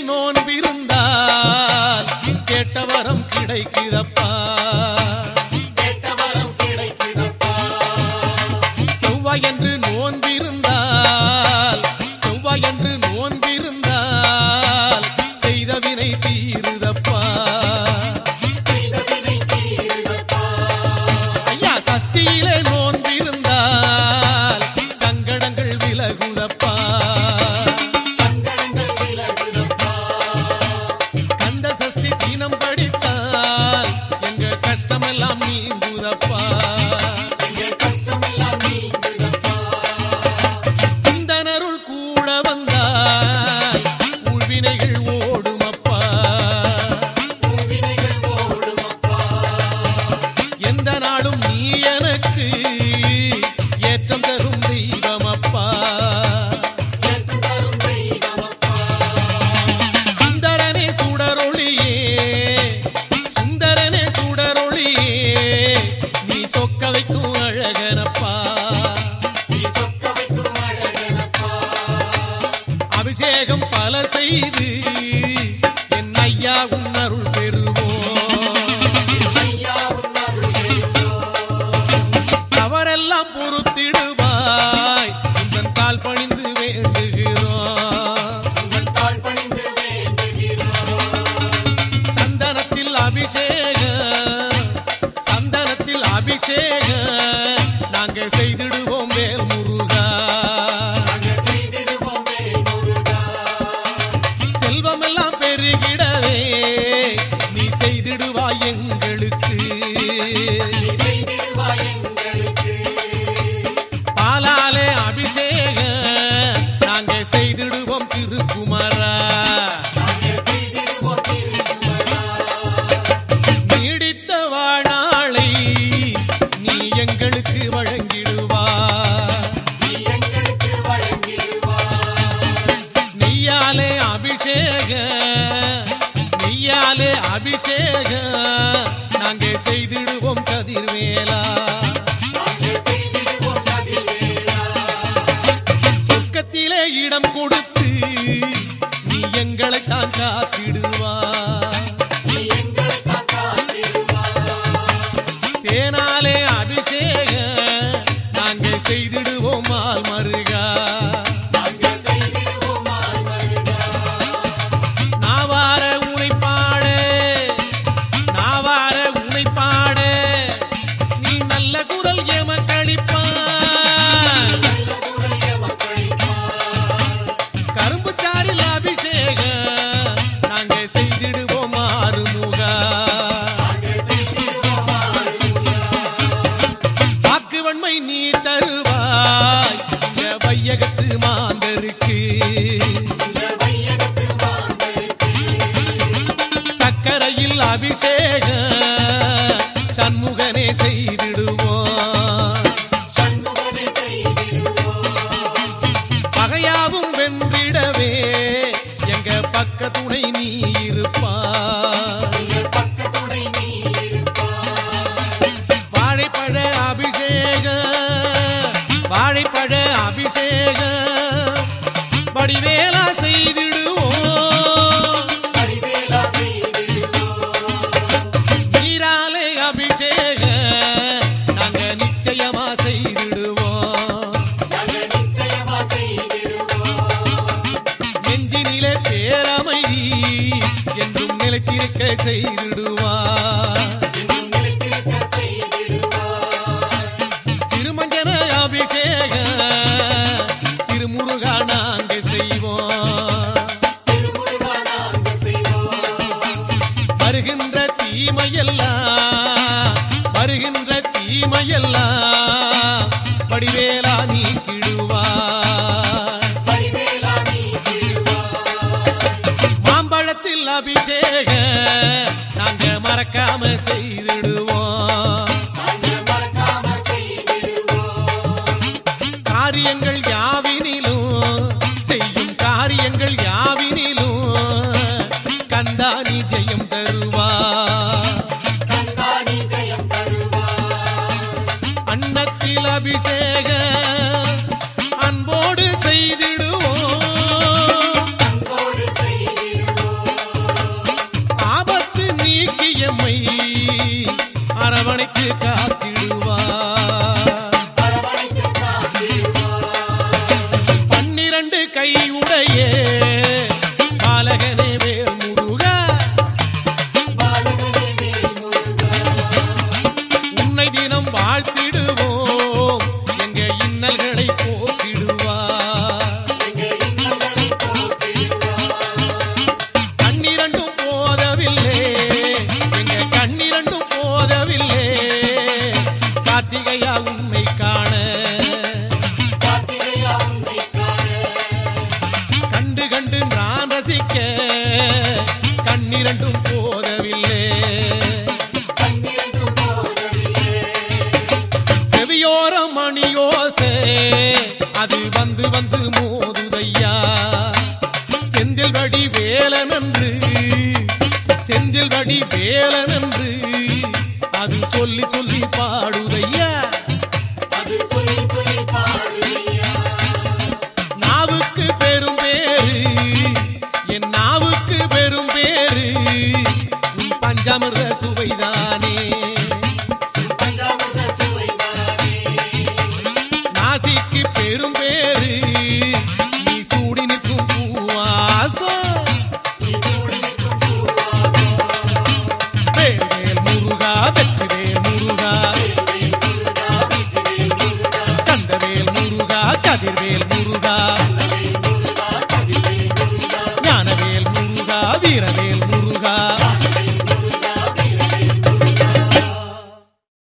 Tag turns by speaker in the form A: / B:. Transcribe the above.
A: நோன்பிருந்தால் கேட்ட வரம் கிடைக்குதப்பா. செவ்வாயன்று நோன்பிருந்தால் செய்த வினை தீருதப்பா. ஐயா சஷ்டியிலே நோன்பிருந்தால் சங்கடங்கள் விலகுதப்பா. கந்த சஷ்டி தினம் படித்தால் எங்க கஷ்டமெல்லாம் நீங்குதப்பா. இந்தனருள் கூட வந்தால் உள்வினைகள் ஓடுமப்பா. எந்த நாளும் நீ எனக்கு ஏற்றம் தரும் தெய்வமப்பா. சுந்தரனே சுடரொளியே நீ சொக்க வைக்கும் அழகனப்பா. அபிஷேகம் பல செய்து என் ஐயா உன் அருள் பெறுவோம். அவரெல்லாம் பொறுத்திடுவாய் உந்தன் கால் பணிந்து வேண்டுகிறோம். சந்தனத்தில் அபிஷேகம் நாங்க செய்திடுவோம் வேல் முருகா. செல்வமெல்லாம் பெருகிடவே நீ செய்திடுவாய் எங்களுக்கு. பாலாலே அபிஷேகம் நாங்க செய்திடுவோம் திருக்குமரா. நீடித்த வாழ்நாளை நீ எங்களுக்கு வழங்கிடுவாய். நெய்யாலே அபிஷேகம் நாங்க செய்திடுவோம் கதிர்வேலா. சொர்க்கத்திலே இடம் கொடுத்து நீ எங்களை தான் காத்திடுவாய். தேனாலே அபிஷேகம் நாங்க செய்திடுவோம் மால் மருகா. நாவார உனை பாட நீ நல்ல குரல் எமக்களிப்பான். கரும்பு சாரில் அபிஷேகம் நாங்க செய்திடுவோம் ஆறுமுகா. வாக்குவன்மை நீ தருவாய் இந்த வையகத்து மாந்தருக்கு. சக்கரையில் அபிஷேகம் சண்முகனே செய்திடுவோம். பகையாவும் வென்றிடவே எங்க பக்க துணை நீ இருப்பாய். வாழைப்பழ அபிஷேகம் வடிவேலா செய்திடுவோம். நீராலே அபிஷேகம் நாங்க நிச்சயமா செய்திடுவோம். நெஞ்சினிலே பேரமைதி என்றும் நிலைத்திருக்க செய்திடுவார். திருமஞ்சன அபிஷேகம் திருமுருகா நாங்க செய்வோம். வருகின்ற தீமையெல்லாம் வடிவேலா நீக்கிடுவார். மாம்பழத்தில் அபிஷேகம் நாங்க மறக்காம செய்திடுவோம். காரியங்கள் யாவினிலும் கந்தானி ஜெயம் தருவார். அன்னத்தில் அபிஷேகம் அன்போடு செய்திடுவோம். அரவணைத்து காத்திடுவார். 12 கை உடைய பாலகனே வேல் முருகா, உன்னை தினம் வாழ்த்திடுவோம், எங்க இன்னல்களை போக்கிடுவார். கண்ணிரண்டும் போதவில்லை, எங்க கண்ணிரண்டும் போதவில்லை, கார்த்திகையா உன்னை காண கண்டு கண்டு நான் ரசிக்க கண்ணிரண்டும் போதவில்லை. செவியோர மணியோசை அது வந்து வந்து மோதுதையா, செந்தில் வடி வேலனென்று செந்தில் வடி வேலனென்று அது சொல்லி சொல்லி பாடுதையா. நாவுக்கு பெரும் பேரு, என் நாவுக்கு பெரும் பேரு, உன் பஞ்சாமிர்த சுவைதானே. நாசிக்கு பெரும் பேரு, நீ சூடி நிற்கும் பூவாசம். வேல் வேல் முருகா, வெற்றி வேல் முருகா, கந்தவேல் முருகா, கதிர்வேல் முருகா.